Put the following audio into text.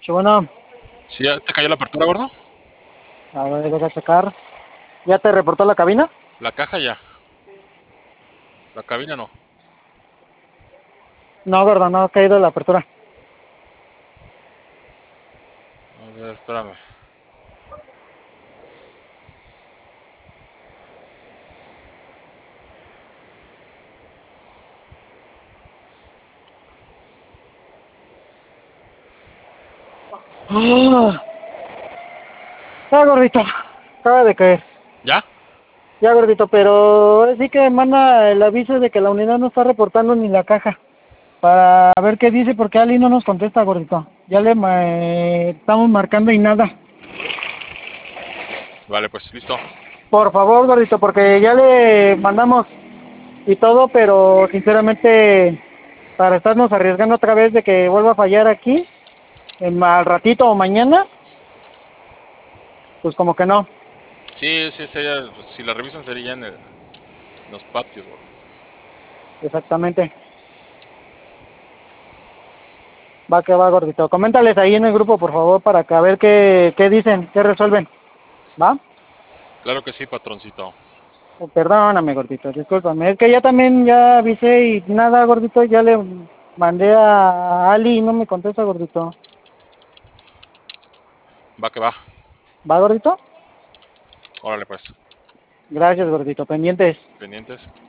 Sí, bueno, ¿Sí ya te cayó la apertura, gordo? a ver, voy a checar. ¿Ya te reportó la cabina? La caja ya. La cabina no. No, gordo, no ha caído la apertura. A ver, espérame. Ah, gordito, acaba de caer. ¿Ya? Ya, gordito, pero ahora sí que manda el aviso de que la unidad no está reportando ni la caja. Para ver qué dice, porque Ali no nos contesta, gordito. Ya estamos marcando y nada. Vale, pues listo. Por favor, gordito, porque ya le mandamos y todo, pero sinceramente, para estarnos arriesgando otra vez de que vuelva a fallar aquí, al ratito o mañana, pues como que no. Sí, sí, sería. Si la revisan sería en los patios, gordo. Exactamente. Va que va, gordito. Coméntales ahí en el grupo, por favor, para que a ver qué dicen, qué resuelven. ¿Va? Claro que sí, patroncito. Perdóname, gordito, discúlpame. Es que ya también ya avisé y nada, gordito, ya le mandé a Ali y no me contesta, gordito. Va que va. ¿Va, gordito? Órale, pues. Gracias, gordito. Pendientes. Pendientes.